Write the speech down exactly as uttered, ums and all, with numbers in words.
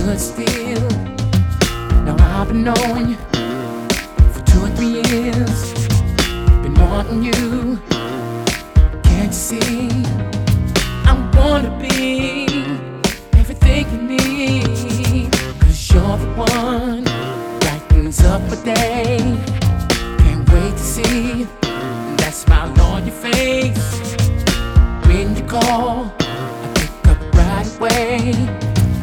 stood still. Now I've been knowing you for two or three years. Been wanting you, can't you see? I wanna be everything you need, 'cause you're the one brightens up a day. Can't wait to see that smile on your face when you call.